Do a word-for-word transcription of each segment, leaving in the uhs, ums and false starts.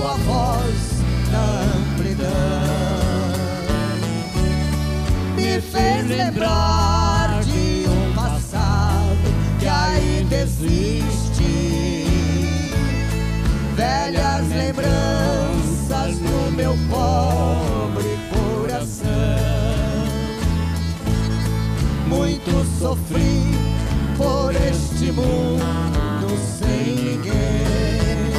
tua voz na amplidão me fez lembrar de um passado que ainda existe, velhas lembranças no meu pobre coração. Muito sofri por este mundo sem ninguém,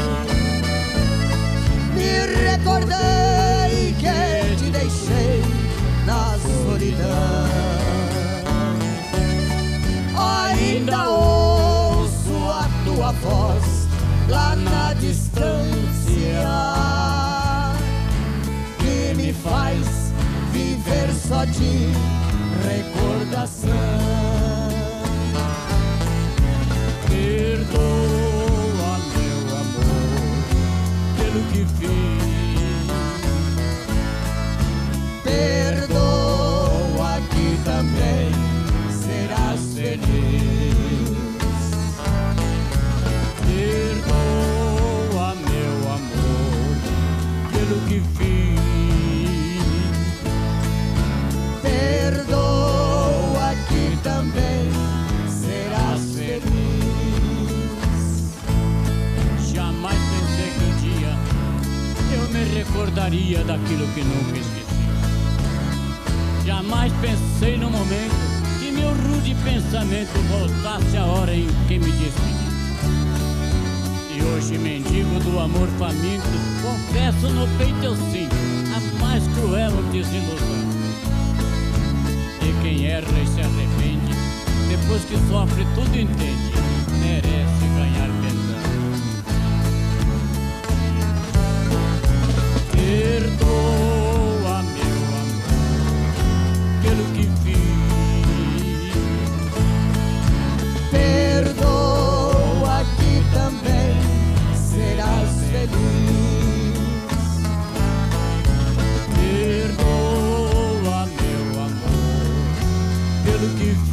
me recordei que te deixei na solidão. Ainda ouço a tua voz lá na distância, que me faz viver só de recordação. Perdoa, meu amor, pelo que fiz. Perdoa que também serás feliz. Perdoa, meu amor, pelo que fiz. Perdoa que também serás feliz. Jamais pensei que um dia eu me recordaria daquilo que nunca esqueci. Jamais pensei no momento que meu rude pensamento voltasse a hora em que me despedi. E hoje, mendigo do amor faminto, confesso no peito eu sinto a mais cruel desilusão. E quem erra e se arrepende, depois que sofre tudo entende, merece ganhar perdão. Perdoa, meu amor, pelo que fiz. Perdoa que também serás feliz. Perdoa, meu amor, pelo que fiz.